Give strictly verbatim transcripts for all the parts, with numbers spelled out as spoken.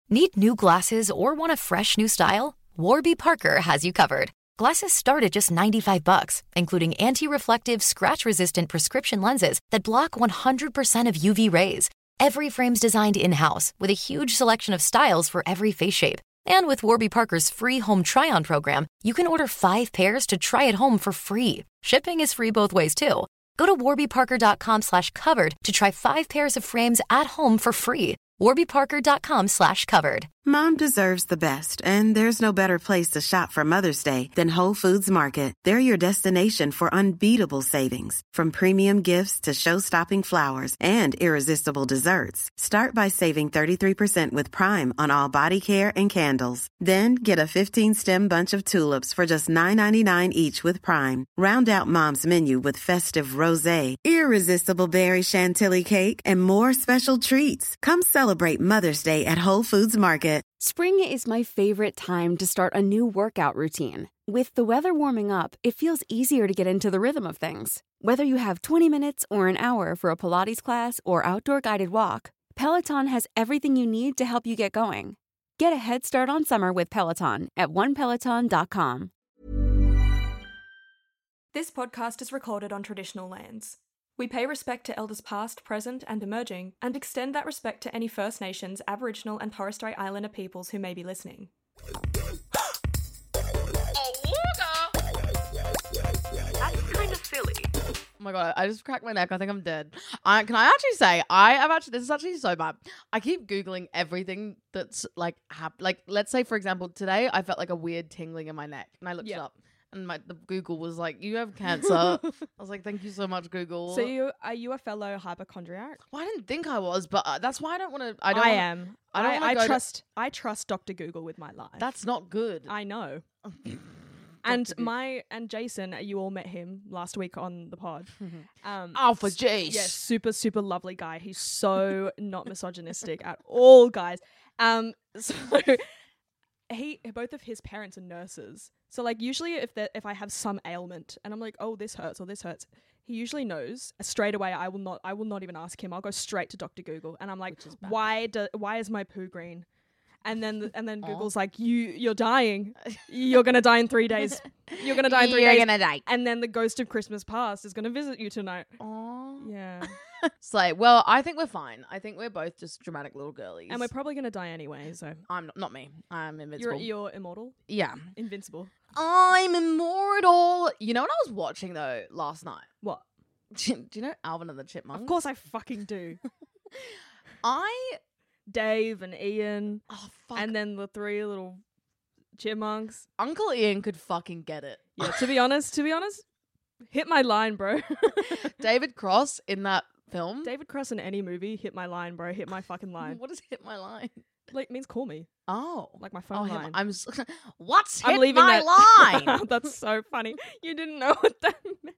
Need new glasses or want a fresh new style? Warby Parker has you covered. Glasses start at just ninety-five bucks, including anti-reflective, scratch-resistant prescription lenses that block one hundred percent of U V rays. Every frame's designed in-house with a huge selection of styles for every face shape. And with Warby Parker's free home try-on program, you can order five pairs to try at home for free. Shipping is free both ways, too. Go to warbyparker.com slash covered to try five pairs of frames at home for free. warbyparker.com slash covered. Mom deserves the best, and there's no better place to shop for Mother's Day than Whole Foods Market. They're your destination for unbeatable savings, from premium gifts to show-stopping flowers and irresistible desserts. Start by saving thirty-three percent with Prime on all body care and candles. Then get a fifteen-stem bunch of tulips for just nine ninety-nine each with Prime. Round out Mom's menu with festive rosé, irresistible berry chantilly cake, and more special treats. Come celebrate Mother's Day at Whole Foods Market. Spring is my favorite time to start a new workout routine. With the weather warming up, it feels easier to get into the rhythm of things. Whether you have twenty minutes or an hour for a Pilates class or outdoor guided walk, Peloton has everything you need to help you get going. Get a head start on summer with Peloton at one peloton dot com. This podcast is recorded on traditional lands. We pay respect to elders past, present, and emerging, and extend that respect to any First Nations, Aboriginal, and Torres Strait Islander peoples who may be listening. That's kind of silly. Oh my god, I just cracked my neck. I think I'm dead. I, can I actually say, I have actually, this is actually so bad. I keep Googling everything that's like, hap- like, let's say, for example, today I felt like a weird tingling in my neck, and I looked Yeah. it up. And my the Google was like, you have cancer. I was like, thank you so much, Google. So you are you a fellow hypochondriac? Well, I didn't think I was, but uh, that's why I don't want to. I don't. I wanna, am. I don't I, wanna I go trust. I trust Doctor Google with my life. To, that's not good. I know. And Doctor my and Jason, you all met him last week on the pod. Um, Alpha Jace. Yes, super super lovely guy. He's so not misogynistic at all, guys. Um, so he both of his parents are nurses. So like usually if that if I have some ailment and I'm like, oh, this hurts or this hurts, he usually knows straight away. I will not. I will not even ask him. I'll go straight to Doctor Google, and I'm like, why do why is my poo green? And then and then Google's like, you you're dying. You're gonna die in three days. You're gonna die in three You're days. gonna die. And then the ghost of Christmas past is gonna visit you tonight. Aww. Yeah. It's like, well, I think we're fine. I think we're both just dramatic little girlies. And we're probably gonna die anyway. So I'm not, not me. I'm you're invincible. you're immortal, yeah. invincible. I'm immortal. You know what I was watching though last night? What? Do you know Alvin and the Chipmunks? Of course I fucking do. I Dave and Ian, oh fuck. and then the three little chipmunks. Uncle Ian could fucking get it. Yeah, to be honest, to be honest, hit my line, bro. David Cross in that film. David Cross in any movie, hit my line, bro. Hit my fucking line. What does hit my line? Like means call me, Oh, like my oh, phone him- line. I'm. s- What's hit I'm leaving my that. line? That's so funny. You didn't know what that meant.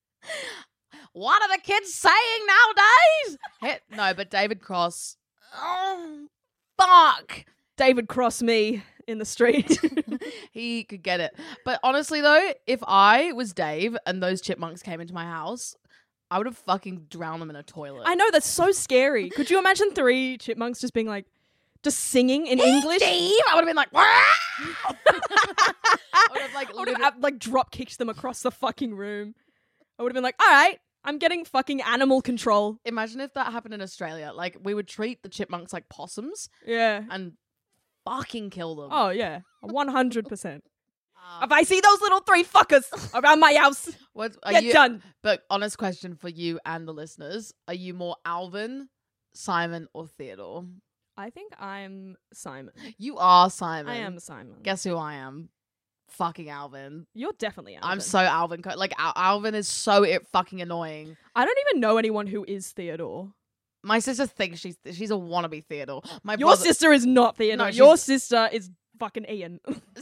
What are the kids saying nowadays? Hit no, but David Cross. Oh, fuck. David Cross me in the street. He could get it. But honestly, though, if I was Dave and those chipmunks came into my house, I would have fucking drowned them in a toilet. I know, that's so scary. Could you imagine three chipmunks just being like, just singing in English? Dave, I would have been like, "Wah!" I would have like, I would have literally- like drop kicked them across the fucking room. I would have been like, all right, I'm getting fucking animal control. Imagine if that happened in Australia. Like, we would treat the chipmunks like possums Yeah. and fucking kill them. Oh, yeah. one hundred percent. Uh, If I see those little three fuckers around my house, what, are get you, done. But honest question for you and the listeners. Are you more Alvin, Simon, or Theodore? I think I'm Simon. You are Simon. I am Simon. Guess who I am? Fucking Alvin. You're definitely Alvin. I'm so Alvin. co- Like, Al- Alvin is so i- fucking annoying. I don't even know anyone who is Theodore. My sister thinks she's she's a wannabe Theodore. My Your brother, sister is not Theodore. No, Your she's- sister is fucking Ian.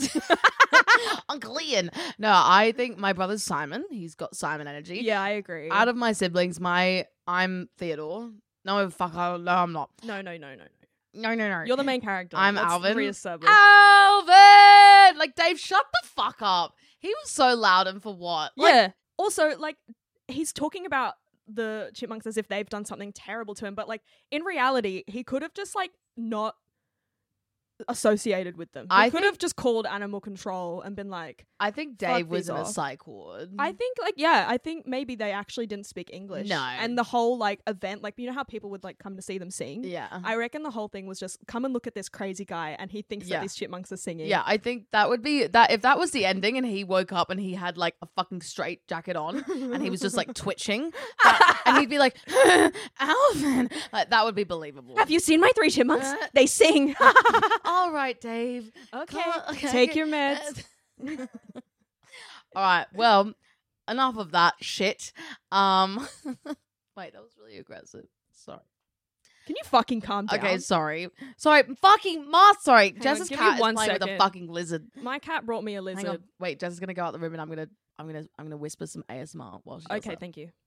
Uncle Ian. No, I think my brother's Simon. He's got Simon energy. Yeah, I agree. Out of my siblings, my I'm Theodore. No, fuck. I, no, I'm not. no, no, no, no. No, no, no. You're the main character. I'm Let's Alvin. reestablish. Alvin! Like, Dave, shut the fuck up. He was so loud and for what? Like, Yeah. Also, like, he's talking about the chipmunks as if they've done something terrible to him, but like in reality, he could have just like not associated with them. He I could think- have just called animal control and been like, I think Fuck Dave was these in a off. psych ward. I think like yeah, I think maybe they actually didn't speak English. No. And the whole like event, like you know how people would like come to see them sing? yeah. I reckon the whole thing was just come and look at this crazy guy and he thinks Yeah. that these chipmunks are singing. Yeah, I think that would be that if that was the ending and he woke up and he had like a fucking straight jacket on and he was just like twitching that- and he'd be like, Alvin, like that would be believable. Have you seen my three chipmunks? Uh, They sing. All right, Dave. Okay. Come on, okay, Take okay. your meds. All right. Well, enough of that shit. Um, wait, that was really aggressive. Sorry. Can you fucking calm down? Okay, sorry. Sorry, fucking Mars. Sorry, Hang Jess's on, give me cat is one playing with a second. fucking lizard. My cat brought me a Hang on. lizard. Wait, Jess is gonna go out the room and I'm gonna, I'm gonna, I'm gonna whisper some A S M R while she does Okay, that. thank you.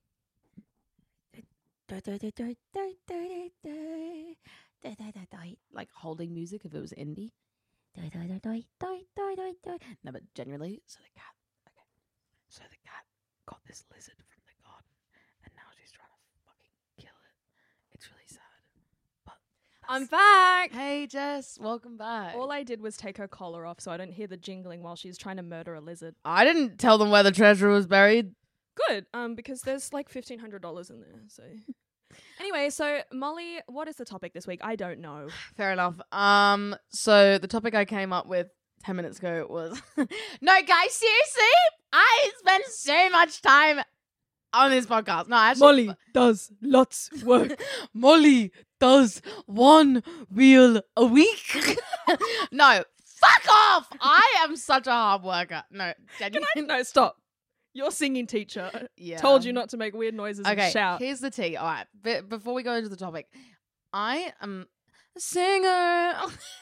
Like holding music if it was indie. No, but genuinely, so the cat. Okay, so the cat got this lizard from the garden, and now she's trying to fucking kill it. It's really sad. But I'm that's- back. Hey Jess, welcome back. All I did was take her collar off so I don't hear the jingling while she's trying to murder a lizard. I didn't tell them where the treasure was buried. Good, um, because there's like fifteen hundred dollars in there. So, anyway, so Molly, what is the topic this week? I don't know. Fair enough. Um, so the topic I came up with ten minutes ago was no, guys, seriously, I spend so much time on this podcast. No, actually, does lots work. Molly does one wheel a week. No, fuck off. I am such a hard worker. No, genuinely. no, stop. Your singing teacher Yeah. told you not to make weird noises Okay, and shout. here's the tea. All right, Be- before we go into the topic, I am a singer.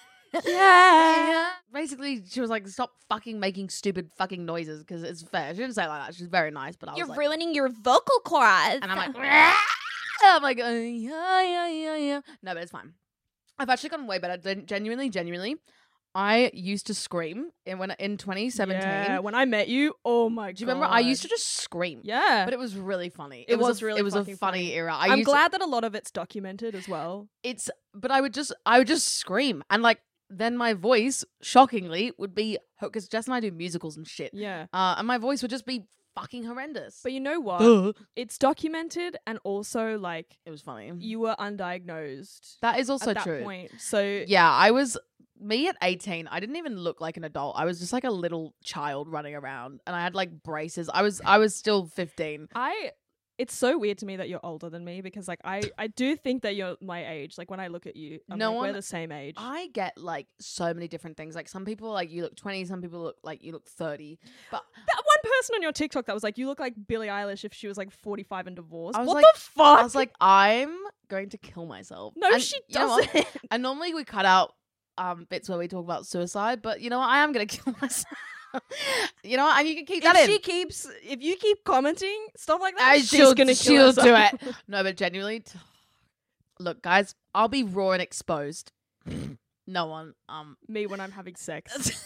Yeah. Basically, she was like, "Stop fucking making stupid fucking noises," because it's fair. She didn't say it like that. She's very nice, but I was like, ruining your vocal cords. and I'm like, I'm like, uh, yeah, yeah, yeah, yeah. No, but it's fine. I've actually gotten way better. Gen- Genuinely, genuinely. I used to scream in when in twenty seventeen. Yeah, when I met you, oh my god. Do you remember? I used to just scream. Yeah. But it was really funny. It was, was a, really It was a fucking funny, funny. era. I I'm used to- glad that a lot of it's documented as well. it's but I would just I would just scream and like then my voice shockingly would be because Jess and I do musicals and shit. Yeah. Uh, and my voice would just be fucking horrendous. But you know what? Duh. It's documented and also like It was funny. you were undiagnosed That is also at that true. point. So Yeah, I was me at eighteen. I didn't even look like an adult. I was just like a little child running around, and I had like braces. I was I was still fifteen. I it's so weird to me that you're older than me because like I I do think that you're my age. Like when I look at you, I'm No like, one- we're the same age. I get like so many different things. Like some people are like you look twenty, some people look like you look thirty. But That one person on your TikTok that was like, you look like Billie Eilish if she was like forty-five and divorced. I was What like- the fuck? I was like, I'm going to kill myself. no, And she you know what? doesn't. And normally we cut out um bits where we talk about suicide, but you know what? I am gonna kill myself. You know what? And you can keep that if in. she keeps, if you keep commenting stuff like that, Uh, she's she'll gonna kill she'll herself. do it. No, but genuinely, t- look, guys, I'll be raw and exposed. No one. Um. Me when I'm having sex.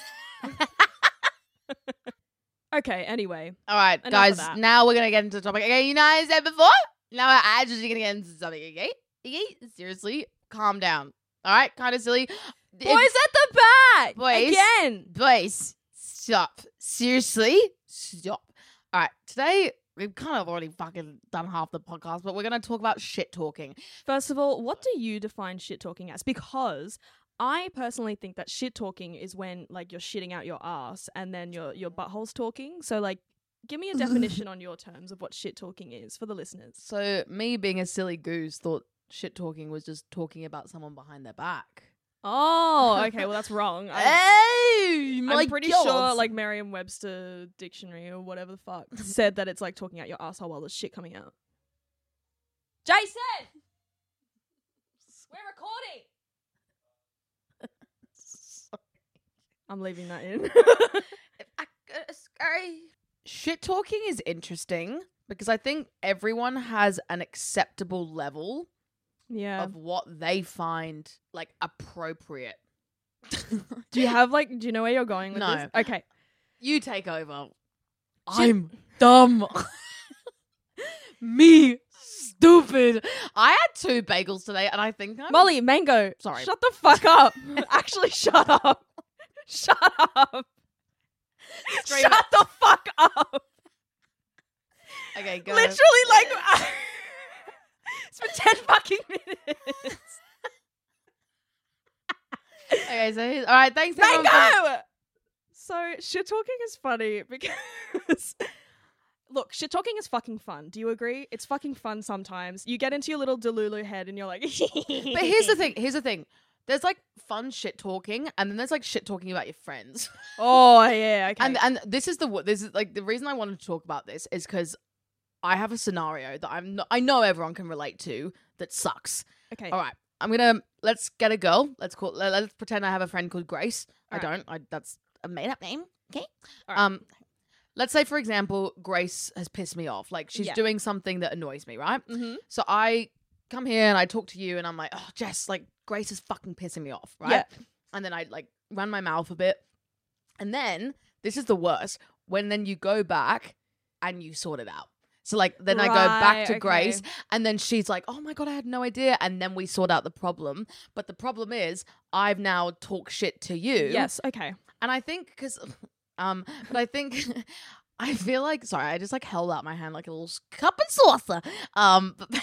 Okay. Anyway, All right, Enough of guys. that. Now we're gonna get into the topic. Okay, you know I said before. Now we're actually gonna get into something. Okay. Okay. Seriously, calm down. All right, kind of silly. boys at the back Boys. again. Boys, stop. Seriously, stop. All right, today we've kind of already fucking done half the podcast, but we're going to talk about shit talking. First of all, what do you define shit talking as? Because I personally think that shit talking is when like you're shitting out your ass and then your your butthole's talking. So like, give me a definition on your terms of what shit talking is for the listeners. So, me being a silly goose thought shit talking was just talking about someone behind their back. Oh, okay. Well, that's wrong. I'm, Hey, my I'm pretty God. sure like Merriam-Webster dictionary or whatever the fuck said that it's like talking out your asshole while there's shit coming out. Jason, we're recording. I'm leaving that in. Shit talking is interesting because I think everyone has an acceptable level Yeah. of what they find like appropriate. Do you have like? Do you know where you're going with No. this? Okay. You take over. I'm dumb. Me stupid. I had two bagels today, and I think I'm Molly, mango. Sorry. Shut the fuck up. Actually, shut up. Shut up. Straight Shut up. the fuck up. Okay, go. Literally, like, it's been ten fucking minutes. Okay, so here's, all right, thanks. everyone, for- Mango! So, shit talking is funny because. Look, shit talking is fucking fun. Do you agree? It's fucking fun sometimes. You get into your little Delulu head and you're like. But here's the thing. Here's the thing. There's like fun shit talking, and then there's like shit talking about your friends. Oh yeah, okay. And and this is the what this is like the reason I wanted to talk about this is because I have a scenario that I'm not, I know everyone can relate to that sucks. okay. All right, I'm gonna let's get a girl. Let's call. Let, let's pretend I have a friend called Grace. All I right. don't. I that's a made up name. Okay. All right. Um, let's say for example, Grace has pissed me off. Like she's Yeah. doing something that annoys me, right? Mm-hmm. So I come here and I talk to you, and I'm like, oh, Jess, like Grace is fucking pissing me off, right? Yeah. And then I like run my mouth a bit, and then this is the worst when then you go back and you sort it out. So like then I go back Right, to okay. Grace, and then she's like, "Oh my god, I had no idea," and then we sort out the problem. But the problem is I've now talked shit to you. Yes. Okay. and I think because, um, but I think. I feel like sorry, I just like held out my hand like a little s- cup and saucer. Um, but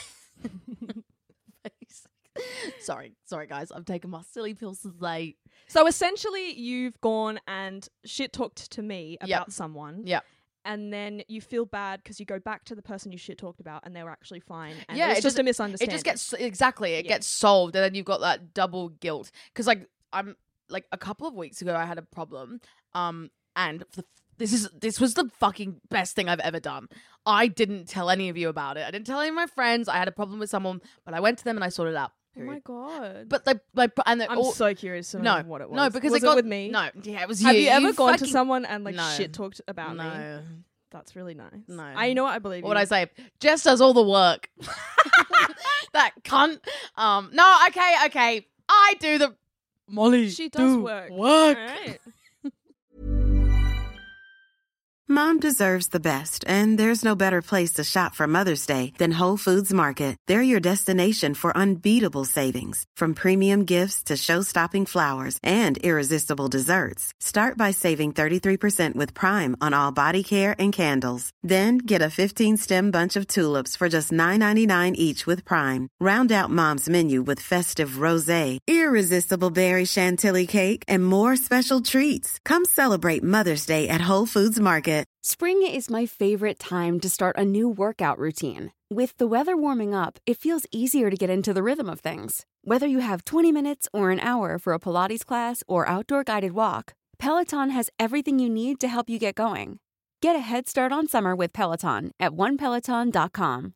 sorry, sorry guys, I'm taking my silly pills today. So essentially, you've gone and shit talked to me about Yep. someone. Yep. And then you feel bad because you go back to the person you shit talked about, and they were actually fine. And Yeah, it's it just just- a misunderstanding. It just gets exactly it Yeah. gets solved, and then you've got that double guilt because like I'm like a couple of weeks ago I had a problem, um, and the, this is this was the fucking best thing I've ever done. I didn't tell any of you about it. I didn't tell any of my friends. I had a problem with someone, but I went to them and I sorted it out. Oh my period. god. But they, my and they I'm all, so curious to know no, what it was. no, because was it got with me. No, yeah, it was you. Have you ever gone to fucking- someone and like No. shit talked about me? No. That's really nice. No. I you know what I believe. What would you. I say? Jess does all the work. That cunt. Um. No. Okay. Okay. I do the. Molly. She does do work. Work. All right. Mom deserves the best, and there's no better place to shop for Mother's Day than Whole Foods Market. They're your destination for unbeatable savings, from premium gifts to show-stopping flowers and irresistible desserts. Start by saving thirty-three percent with Prime on all body care and candles. Then get a fifteen-stem bunch of tulips for just nine ninety-nine each with Prime. Round out Mom's menu with festive rosé, irresistible berry chantilly cake, and more special treats. Come celebrate Mother's Day at Whole Foods Market. Spring is my favorite time to start a new workout routine. With the weather warming up, it feels easier to get into the rhythm of things. Whether you have twenty minutes or an hour for a Pilates class or outdoor guided walk, Peloton has everything you need to help you get going. Get a head start on summer with Peloton at one peloton dot com.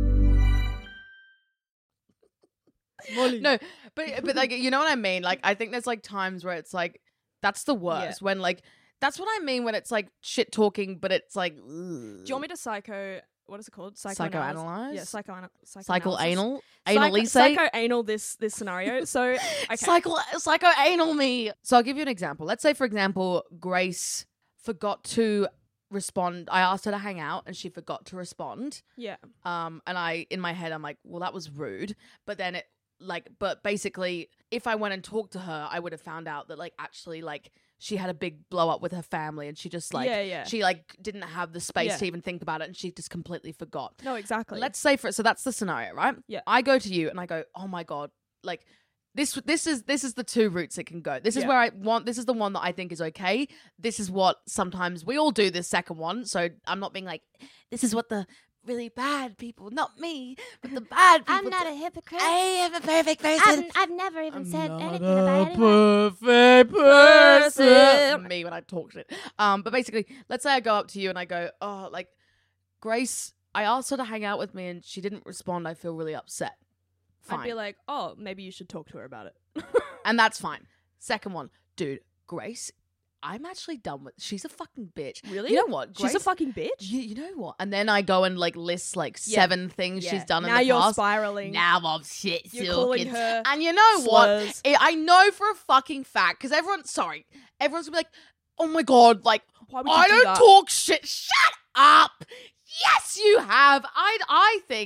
No, but but like you know what I mean. Like I think there's like times where it's like that's the worst when like that's what I mean when it's like shit talking, but it's like. Ugh. Do you want me to psycho? What is it called? Psychoanalyze? Yeah, psycho. Cycle psychoanalysis. anal, Psycho, analise, psycho anal. This this scenario. So okay. Psycho psycho anal me. So I'll give you an example. Let's say, for example, Grace forgot to respond. I asked her to hang out, and she forgot to respond. Yeah. Um, and I in my head I'm like, well, that was rude. But then it like, but basically, if I went and talked to her, I would have found out that like actually like. She had a big blow up with her family, and she just like Yeah, yeah. she like didn't have the space Yeah. to even think about it, and she just completely forgot. No, exactly. Let's say for so that's the scenario, right? Yeah. I go to you and I go, oh my god, like this this is this is the two routes it can go. This is Yeah. where I want. This is the one that I think is okay. This is what sometimes we all do. This second one, so I'm not being like, this is what the really bad people, not me, but the bad people. I'm not do. a hypocrite. I am a perfect person. I've, I've never even said I'm anything not about a anyone. perfect person. Person. Me when I talk shit. Um, but basically, let's say I go up to you and I go, oh, like Grace, I asked her to hang out with me and she didn't respond. I feel really upset. Fine, I'd be like, oh, maybe you should talk to her about it. and that's fine. Second one, dude, Grace, I'm actually done with. She's a fucking bitch. Really? You know what? She's a Grace- fucking bitch. You, you know what? And then I go and like list like Yeah. seven things Yeah. she's done now in the you're past. spiraling. Now I'm shit You're calling talking. her And you know what? slurs. I I know for a fucking fact because everyone, sorry, everyone's gonna be like, "Oh my god, like Why would you I do don't that? talk shit." Shut up. Yes, you have. I I think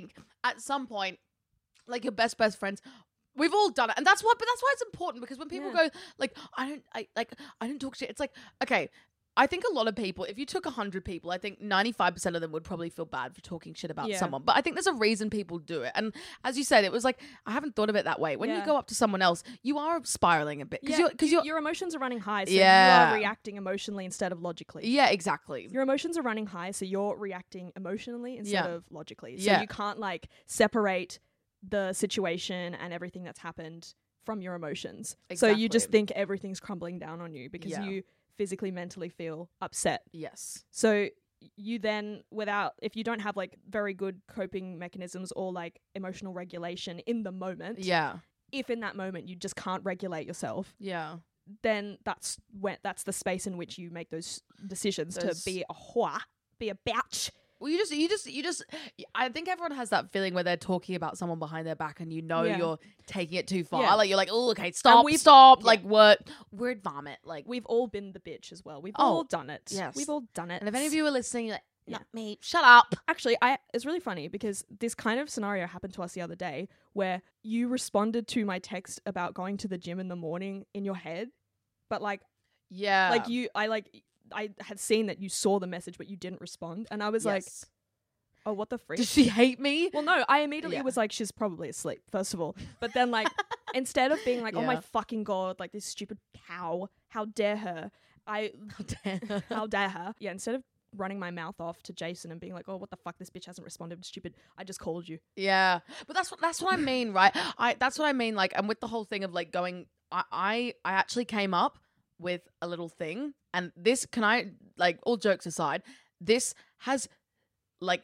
at some point, like your best best friends, we've all done it, and that's why. But that's why it's important, because when people Yeah. go like, I don't, I like, I don't talk shit. It's like, okay, I think a lot of people, if you took a hundred people, I think ninety-five percent of them would probably feel bad for talking shit about Yeah. someone. But I think there's a reason people do it. And as you said, it was like, I haven't thought of it that way. When Yeah. you go up to someone else, you are spiraling a bit because Yeah, you're because you- you're your emotions are running high, so Yeah. you are reacting emotionally instead of logically. yeah, exactly. Your emotions are running high, so you're reacting emotionally instead Yeah. of logically. So Yeah. you can't like separate the situation and everything that's happened from your emotions. So you just Exactly. think everything's crumbling down on you because Yeah. you physically, mentally feel upset. Yes. So you then, without, if you don't have like very good coping mechanisms or like emotional regulation in the moment, Yeah. if in that moment you just can't regulate yourself, Yeah. then that's when that's the space in which you make those decisions Those- to be a whore, be a bitch. Well, you just, you just, you just, I think everyone has that feeling where they're talking about someone behind their back and you know Yeah. you're taking it too far. Yeah. Like, you're like, oh, okay, stop, we've- stop. yeah. Like, word, word vomit. Like, We've all been the bitch as well. We've Oh, all done it. yes. We've all done it. and if any of you are listening, you're like, Yeah. not me, shut up. Actually, I it's really funny because this kind of scenario happened to us the other day where you responded to my text about going to the gym in the morning in your head, but like Yeah. like you I like I had seen that you saw the message but you didn't respond, and I was like, Yes. oh, what the freak? Does she hate me? Well, no, I immediately Yeah. was like, she's probably asleep, first of all. But then, like, instead of being like, oh my Yeah. fucking God, like this stupid cow, how dare her? I, how dare her? Yeah, instead of running my mouth off to Jason and being like, oh, what the fuck, this bitch hasn't responded, stupid, I just called you. Yeah, but that's what that's what I mean, right? I that's what I mean. Like, and with the whole thing of like going, I I, I actually came up with a little thing, and this can I like all jokes aside, this has like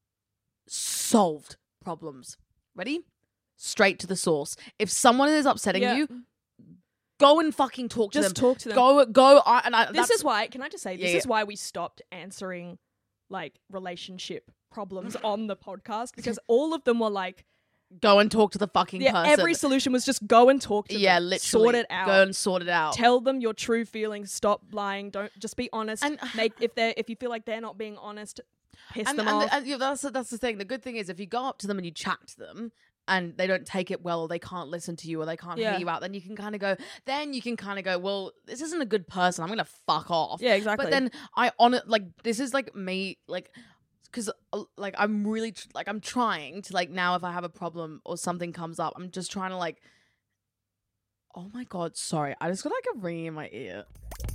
solved problems. Ready? Straight to the source. If someone is upsetting Yeah. you, go and fucking talk to Just them. talk to them. Go go. I, and I, This that's- is why, can I just say, this Yeah, is why we stopped answering like relationship problems on the podcast, because all of them were like, go and talk to the fucking yeah, person. every solution was just go and talk to yeah, them. literally Sort it out. Go and sort it out. Tell them your true feelings. Stop lying. Don't just be honest. And- Make if they are if you feel like they're not being honest, piss and, them and, off. and, yeah, that's that's the thing. The good thing is if you go up to them and you chat to them and they don't take it well, or they can't listen to you, or they can't Yeah. hear you out, then you can kind of go. Then you can kind of go, well, this isn't a good person. I'm gonna fuck off. yeah, exactly. But then I on it like this is like me like. Because like I'm really tr- like I'm trying to like now if I have a problem or something comes up, I'm just trying to like. Oh my god! Sorry, I just got like a ring in my ear.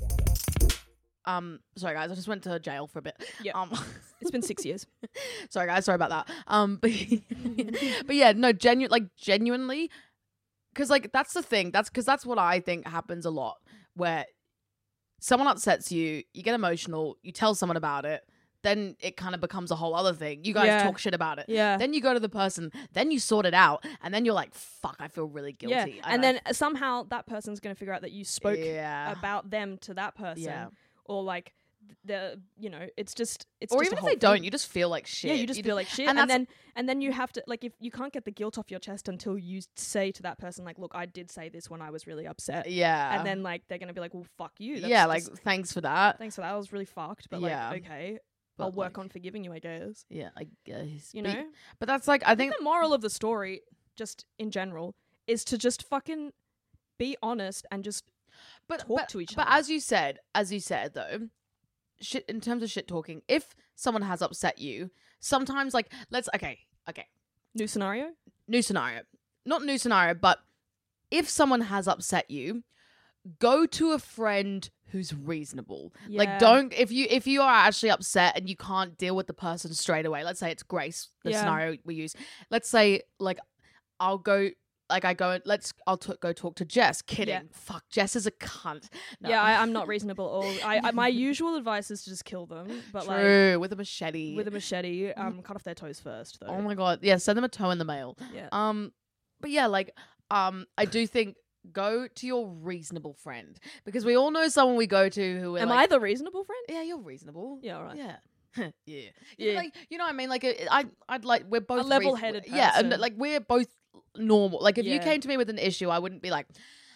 Um, sorry guys, I just went to jail for a bit. Yeah. Um, it's been six years. sorry guys, sorry about that. Um, but but yeah, no, genuine like genuinely, because like that's the thing. That's because that's what I think happens a lot where someone upsets you, you get emotional, you tell someone about it. Then it kind of becomes a whole other thing. You guys Yeah. talk shit about it. Yeah. Then you go to the person. Then you sort it out. And then you're like, fuck, I feel really guilty. Yeah. I And don't- then somehow that person's gonna figure out that you spoke Yeah. about them to that person. Yeah. Or like the you know, it's just it's Or just even a if whole they don't, thing. you just feel like shit. Yeah, you just feel like shit, and and, that's- then and then you have to like if you can't get the guilt off your chest until you say to that person like, look, I did say this when I was really upset, Yeah. and then like they're gonna be like, well, fuck you. That's yeah, like, just- thanks for that. thanks for that. I was really fucked, but Yeah. like, okay, But, I'll work like, on forgiving you, I guess. Yeah, I guess. You But- know, But that's like, I I think. think the moral of the story, just in general, is to just fucking be honest and just but, talk but, to each but other. as you said, as you said though, shit, in terms of shit talking, if someone has upset you, sometimes like, let's, okay, okay, New scenario. new scenario. Not new scenario, but if someone has upset you, go to a friend who's reasonable. Yeah. Like don't if you if you are actually upset and you can't deal with the person straight away. Let's say it's Grace, the Yeah. scenario we use. Let's say like I'll go like I go let's I'll t- go talk to Jess. Kidding. Yeah. Fuck, Jess is a cunt. No. Yeah, I, I'm not reasonable at all. I, I my usual advice is to just kill them, but like True, with a machete. with a machete, um, cut off their toes first, though. Oh my god. Yeah, send them a toe in the mail. Yeah. Um, but yeah, like, um, I do think go to your reasonable friend because we all know someone we go to who are Am like, I the reasonable friend? yeah, you're reasonable. Yeah, all right. Yeah. yeah. You know, Yeah. like, you know what I mean? Like, it- I, I'd like, we're both level-headed reasonable. Yeah, and person. like, we're both normal. Like, if you Yeah. came to me with an issue, I wouldn't be like,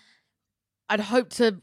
I'd hope to,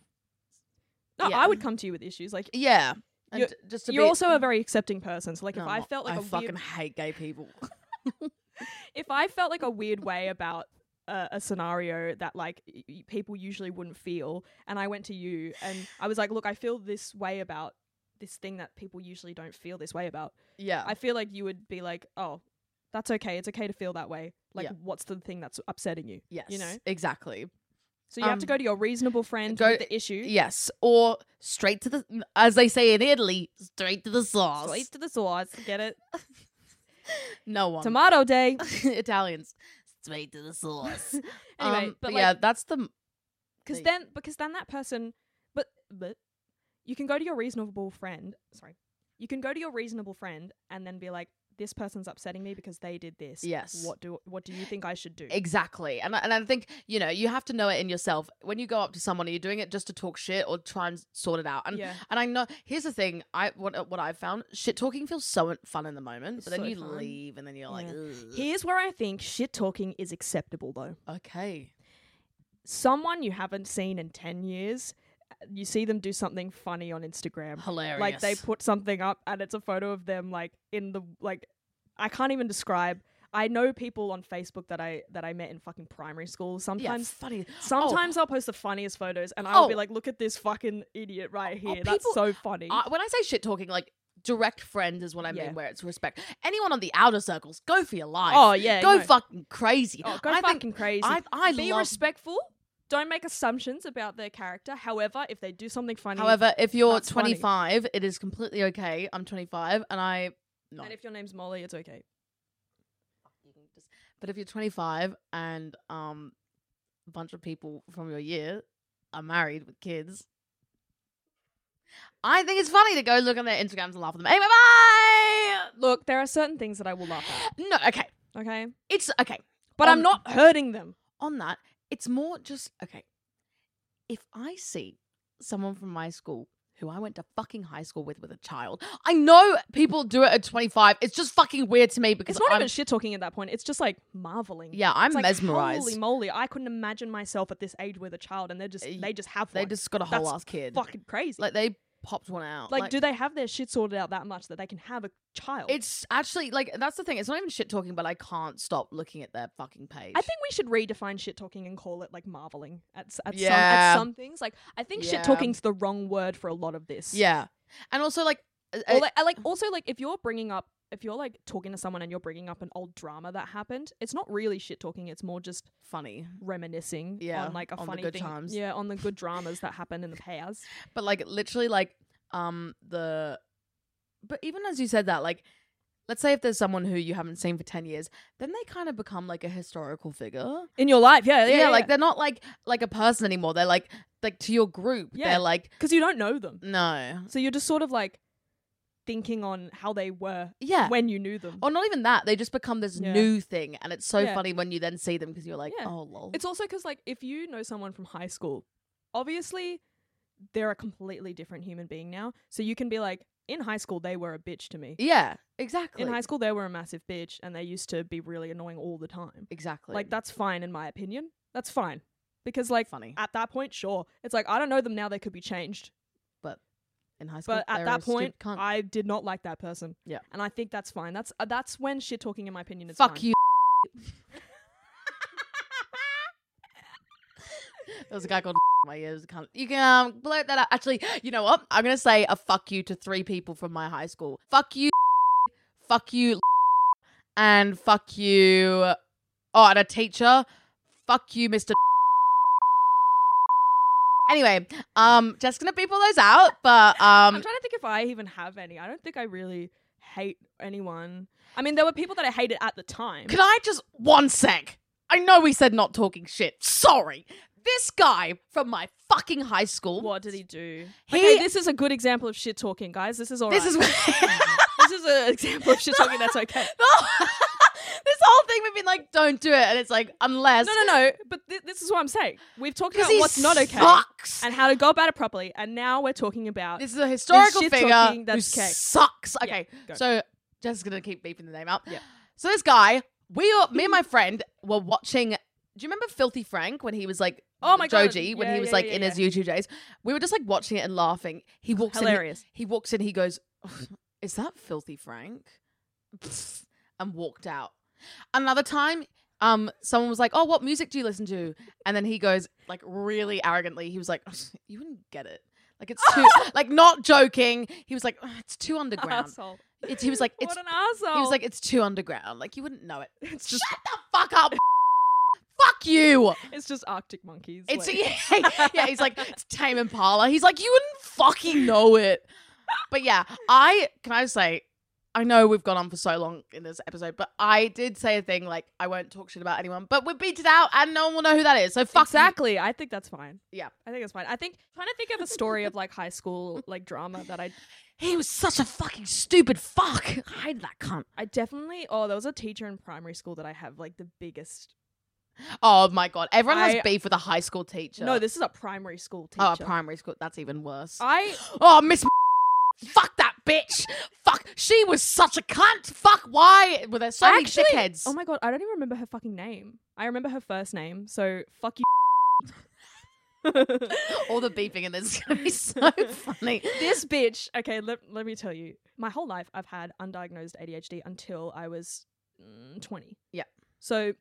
No, Yeah. I would come to you with issues. Like, yeah. And You're- just to you're be, also a very accepting person. So, like, if No, I felt like I a fucking weird... hate gay people. if I felt like a weird way about a, a scenario that like y- y- people usually wouldn't feel, and I went to you and I was like, look, I feel this way about this thing that people usually don't feel this way about. Yeah. I feel like you would be like, oh, that's okay. It's okay to feel that way. Like, Yeah. what's the thing that's upsetting you? yes. You know? Exactly. So you have to Um, go to your reasonable friend go- with the issue. Yes. Or straight to the, as they say in Italy, straight to the sauce. Straight to the sauce. Get it? No one. Tomato day. Italians. Straight to the sauce. Anyway, Um, but, yeah, like- that's the. Because They- then, because then that person, but but you can go to your reasonable friend. Sorry, you can go to your reasonable friend and then be like, "This person's upsetting me because they did this. Yes. What do what do you think I should do?" Exactly. And, I- and I think, you know, you have to know it in yourself. When you go up to someone, are you doing it just to talk shit or try and sort it out? And Yeah. and I know, here's the thing, I what what I've found, shit talking feels so fun in the moment, It's but then so you fun. leave and then you're like, Yeah. ugh. Here's where I think shit talking is acceptable, though. Okay. Someone you haven't seen in ten years, you see them do something funny on Instagram. Hilarious. Like they put something up and it's a photo of them like in the like I can't even describe. I know people on Facebook that I that I met in fucking primary school. yeah, Sometimes funny. sometimes I'll post the funniest photos and I'll be Oh. like, look at this fucking idiot right Oh, here. That's people- so funny. Uh, when I say shit talking, like direct friend is what I Yeah. mean, where it's respect. Anyone on the outer circles, go for your life. oh yeah. go no. fucking crazy. Oh, go I fucking think crazy. I I be love. respectful. Don't make assumptions about their character. However, if they do something funny, However, if you're that's funny. twenty-five, it is completely okay. I'm twenty-five, and I no. and if your name's Molly, it's okay. You can just- But if you're twenty-five and um, a bunch of people from your year are married with kids, I think it's funny to go look on their Instagrams and laugh at them. Anyway, bye. Look, there are certain things that I will laugh at. No, okay, Okay, it's okay. but On- I'm not hurting them. On that, it's more just okay. If I see someone from my school who I went to fucking high school with with a child, I know people do it at twenty-five. It's just fucking weird to me because It's not I'm, even shit talking at that point. It's just like marveling. yeah, I'm It's like, mesmerized. Holy moly! I couldn't imagine myself at this age with a child, and they're just Uh, they just have They one. just got a whole That's ass kid. fucking crazy. Like they popped one out. Like, do they have their shit sorted out that much that they can have a child? It's actually like that's the thing. It's not even shit talking, but I can't stop looking at their fucking page. I think we should redefine shit talking and call it like marveling at s- at some Yeah. at some things. Like I think Yeah. shit talking's the wrong word for a lot of this. yeah, and also like, uh, Or like, I like also like if you're bringing up if you're like talking to someone and you're bringing up an old drama that happened, it's not really shit talking. It's more just funny, reminiscing Yeah, on like a on the funny good thing. times. Yeah, on the good dramas that happened in the past. but like literally like um the, but even as you said that, like, let's say if there's someone who you haven't seen for ten years, then they kind of become like a historical figure. In your life, yeah, yeah, Yeah, yeah, like they're not like like a person anymore. They're like like to your group. Yeah. They're like because you don't know them, no, so you're just sort of like thinking on how they were yeah. when you knew them. Or not even that. They just become this Yeah. new thing, and it's so Yeah. funny when you then see them because you're like, Yeah. oh lol. It's also because like if you know someone from high school, obviously they're a completely different human being now. So you can be like, in high school they were a bitch to me. yeah, exactly. In high school they were a massive bitch and they used to be really annoying all the time. exactly. Like that's fine in my opinion. That's fine. Because like funny. at that point, sure. It's like I don't know them now, they could be changed. In high school, But at they're that a stupid point, cunt. I did not like that person. Yeah. And I think that's fine. That's uh, that's when shit talking in my opinion is fuck fine. you. There was a guy called my ears. Cunt. You can um, blurt that out. Actually, you know what? I'm gonna say a fuck you to three people from my high school. Fuck you, fuck you, and fuck you. Oh, and a teacher. Fuck you, Mister Anyway, um, just gonna beep all those out. But um, I'm trying to think if I even have any. I don't think I really hate anyone. I mean, there were people that I hated at the time. Can I just one sec? I know we said not talking shit. Sorry. This guy from my fucking high school. What did he do? He- okay, this is a good example of shit talking, guys. This is all This right. is this is an example of shit talking that's okay. this whole thing we've been like, don't do it, and it's like unless No, no, no. But th- this is what I'm saying. We've talked about he what's not okay sucks. and how to go about it properly, and now we're talking about This is a historical shit figure talking who that's okay. sucks. Okay, go. so just gonna keep beeping the name out. Yeah. So this guy, we were, me and my friend were watching. Do you remember Filthy Frank when he was like, Oh my God. Joji, when Yeah, he was yeah, like yeah, in yeah. his YouTube days? We were just like watching it and laughing. He walks Hilarious. in. He, he walks in. He goes, "Is that Filthy Frank?" And walked out. Another time, um, someone was like, "Oh, what music do you listen to?" And then he goes, like, really arrogantly, he was like, "You wouldn't get it. Like, it's too, like, not joking." He was like, "Oh, it's too underground." Asshole. It's, he was like, "It's." What an asshole. He was like, "It's too underground. Like, you wouldn't know it." It's just shut the fuck up. Fuck you. It's just Arctic Monkeys. It's like. yeah, yeah. He's like, it's Tame Impala. He's like, you wouldn't fucking know it. But yeah, I can I just say, I know we've gone on for so long in this episode, but I did say a thing like I won't talk shit about anyone, but we beat it out and no one will know who that is. So fuck Exactly. I think that's fine. you. Yeah, I think it's fine. I think trying to think of a story of like high school like drama that I he was such a fucking stupid fuck. I hate that cunt. I definitely oh there was a teacher in primary school that I have like the biggest. Oh my god, everyone I- has beef with a high school teacher. No, this is a primary school teacher. oh, a primary school. That's even worse. I Oh, Miss. Fuck that bitch. Fuck. She was such a cunt. Fuck. Why were there so I many actually, dickheads? Oh my god, I don't even remember her fucking name. I remember her first name. So fuck you. All the beeping in this is gonna be so funny. This bitch. Okay, let, let me tell you. My whole life I've had undiagnosed A D H D until I was mm, twenty. Yeah. So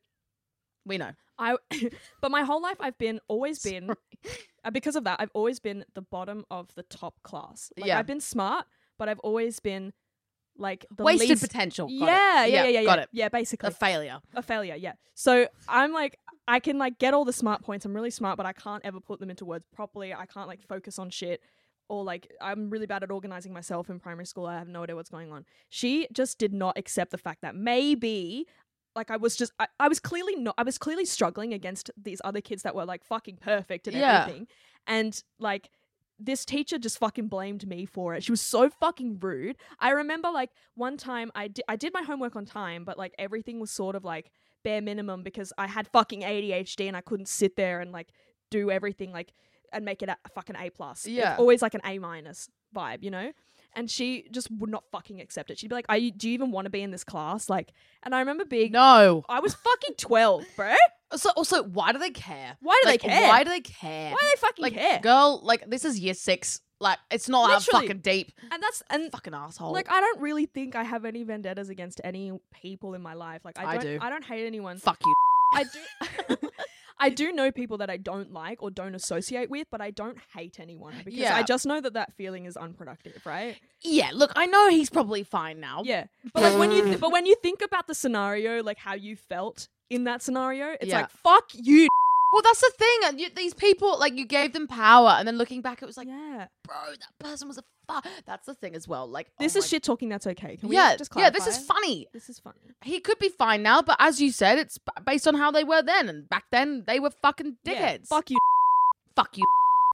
We know. I but my whole life I've been always been uh, because of that I've always been the bottom of the top class. Like, Yeah. I've been smart, but I've always been like the Wasted least potential. Got yeah, it. yeah, yeah, yeah, Got yeah. it. Yeah, basically. A failure. a failure, yeah. So I'm like, I can like get all the smart points. I'm really smart, but I can't ever put them into words properly. I can't like focus on shit. Or like, I'm really bad at organizing myself in primary school. I have no idea what's going on. She just did not accept the fact that maybe, like, I was just, I, I was clearly not, I was clearly struggling against these other kids that were like fucking perfect and Yeah. everything. And like, this teacher just fucking blamed me for it. She was so fucking rude. I remember like one time I did I did my homework on time, but like everything was sort of like bare minimum because I had fucking A D H D and I couldn't sit there and like do everything like and make it a fucking A plus. Yeah. It's always like an A minus vibe, you know? And she just would not fucking accept it. She'd be like, Are you do you even want to be in this class? Like, and I remember being No. I was fucking twelve, bro. So also, why do they care? Why do Like, they care? Why do they care? Why do they fucking like, care? girl, like this is year six. Like, it's not that Literally. fucking deep. And that's and Fucking asshole. like I don't really think I have any vendettas against any people in my life. Like I I don't do. I don't hate anyone. fuck you. I do I do know people that I don't like or don't associate with, but I don't hate anyone because Yeah. I just know that that feeling is unproductive, right? Yeah. Look, I know he's probably fine now. Yeah. But like when you th- but when you think about the scenario, like how you felt in that scenario, it's Yeah. like fuck you. Well, that's the thing. and You, these people, like, you gave them power, and then looking back, it was like, Yeah. bro, that person was a fuck. That's the thing as well. Like, This oh is my- shit talking that's okay. Can we Yeah, just yeah. clarify? This is funny. This is funny. He could be fine now, but as you said, it's b- based on how they were then, and back then they were fucking Yeah. dickheads. Fuck you. Fuck you.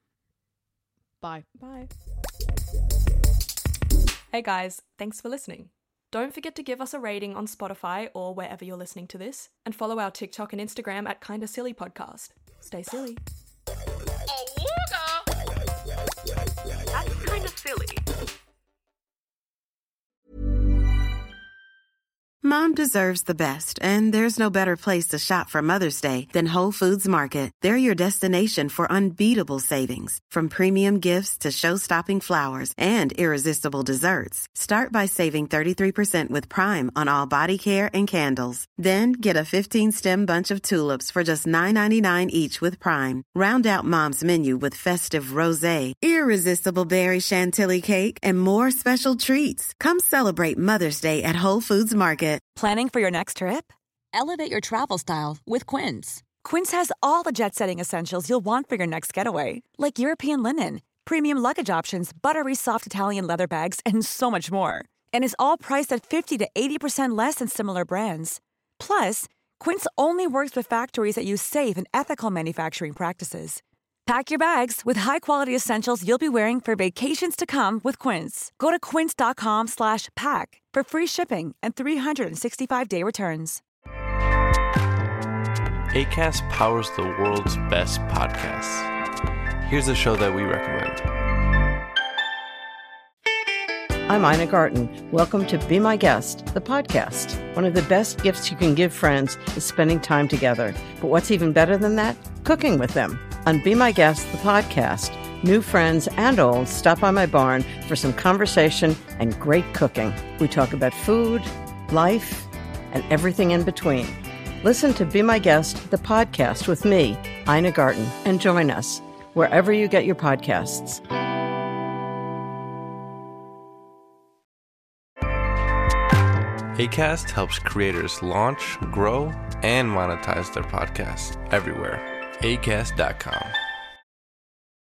Bye. Bye. Hey guys, thanks for listening. Don't forget to give us a rating on Spotify or wherever you're listening to this, and follow our TikTok and Instagram at Kinda Silly Podcast. Stay silly. That's kind of silly. Mom deserves the best, and there's no better place to shop for Mother's Day than Whole Foods Market. They're your destination for unbeatable savings, from premium gifts to show-stopping flowers and irresistible desserts. Start by saving thirty-three percent with Prime on all body care and candles. Then get a fifteen-stem bunch of tulips for just nine ninety-nine each with Prime. Round out Mom's menu with festive rosé, irresistible berry chantilly cake, and more special treats. Come celebrate Mother's Day at Whole Foods Market. Planning for your next trip? Elevate your travel style with Quince. Quince has all the jet-setting essentials you'll want for your next getaway, like European linen, premium luggage options, buttery soft Italian leather bags, and so much more. And is all priced at fifty to eighty percent less than similar brands. Plus, Quince only works with factories that use safe and ethical manufacturing practices. Pack your bags with high-quality essentials you'll be wearing for vacations to come with Quince. Go to quince.com slash pack for free shipping and three sixty-five day returns. Acast powers the world's best podcasts. Here's a show that we recommend. I'm Ina Garten. Welcome to Be My Guest, the podcast. One of the best gifts you can give friends is spending time together. But what's even better than that? Cooking with them. On Be My Guest, the podcast, new friends and old stop by my barn for some conversation and great cooking. We talk about food, life, and everything in between. Listen to Be My Guest, the podcast with me, Ina Garten, and join us wherever you get your podcasts. Acast helps creators launch, grow, and monetize their podcasts everywhere. acast dot com.